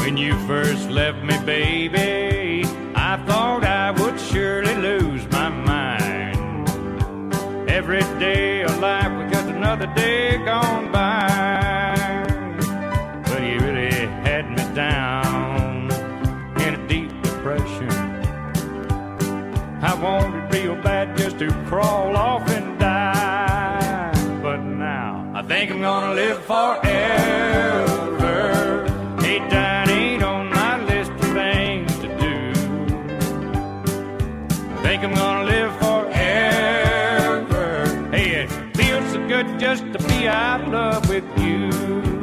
When you first left me, baby, I thought I would surely lose my mind. Every day of life was just another day gone by. But you really had me down in a deep depression. I wanted real bad just to crawl off and die. But now I think I'm gonna live forever. Hey, dying ain't on my list of things to do. I think I'm gonna live forever. Hey, it feels so good just to be out of love with you.